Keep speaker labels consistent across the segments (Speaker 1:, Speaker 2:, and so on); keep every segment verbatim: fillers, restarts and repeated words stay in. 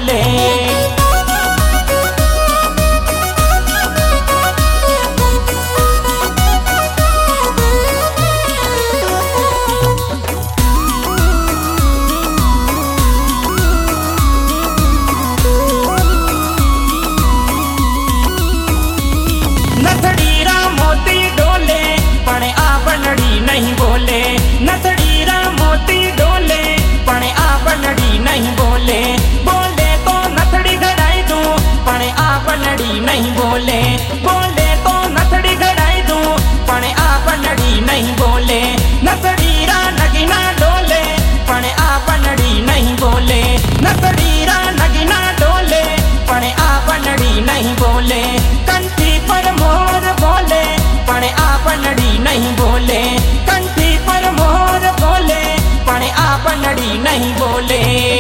Speaker 1: बोले। नथड़ीरा मोती डोले पणे आ बनड़ी नहीं बोले। नथड़ीरा मोती डोले पणे आ बनड़ी नहीं बोले। बोले तो नथड़ी गड़ाई दूं पणे आ बनड़ी नहीं बोले। बोले तो नथड़ी गड़ाई दूं पणे आ बनड़ी नहीं बोले। नथड़ीरा नगीना डोले पणे आ बनड़ी नहीं बोले। नथड़ीरा नगीना डोले पणे आ बनड़ी नहीं बोले। कंठी पर मोर बोले पणे आ बनड़ी नहीं बोले। कंठी पर मोर बोले पणे आ बनड़ी नहीं बोले।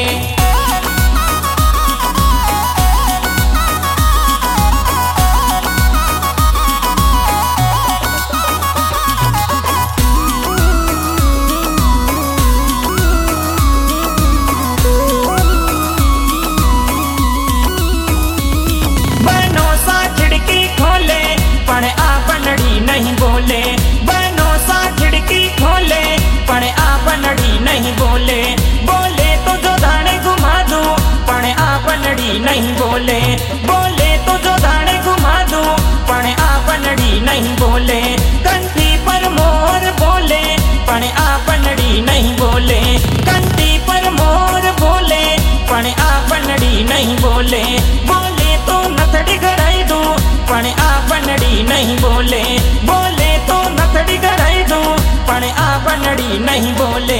Speaker 1: बनो सा खिड़की खोले पणे आ बनड़ी नहीं बोले। बनो सा खिड़की खोले पणे आ बनड़ी नहीं बोले। बोले तो जो दाने घुमा दूं पणे आ बनड़ी नहीं बोले। बोले तो जो दाने घुमा दूं पणे आ बनड़ी नहीं बोले। कंठी पर मोर बोले पणे आ बनड़ी नहीं बोले। कंठी पर मोर बोले पणे आ बनड़ी नहीं बोले। बोले तो नथड़ी गड़ाई दूं पणे आ बनड़ी नहीं बोले। बोले तो नथड़ी गड़ाई दूं पणे आ बनड़ी नहीं बोले।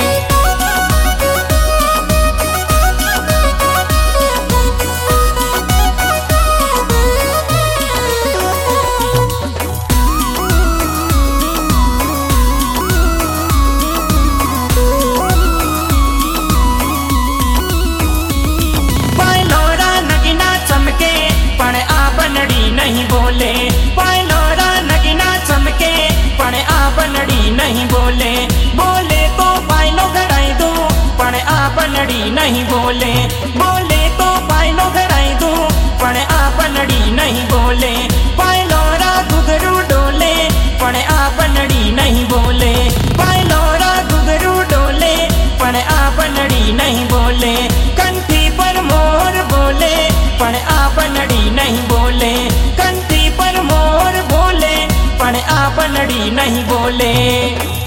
Speaker 1: पायलोरा नगीना चमके पणे आ बनड़ी नहीं बोले। पायलोरा नगीना चमके पणे आ बनड़ी नहीं बोले। बोले तो पायलो गड़ाई दूं पणे आ बनड़ी नहीं बोले। बोले तो पायलो गड़ाई दूं पणे आ बनड़ी नहीं बोले। पायलोरा घुघरू डोले पणे आ बनड़ी नहीं बोले। पायलोरा घुघरू डोले पणे आ बनड़ी नहीं बोले। कंठी पर मोर बोले पणे आ बनड़ी नहीं बोले। कंठी पर मोर बोले पणे आ बनड़ी नहीं बोले।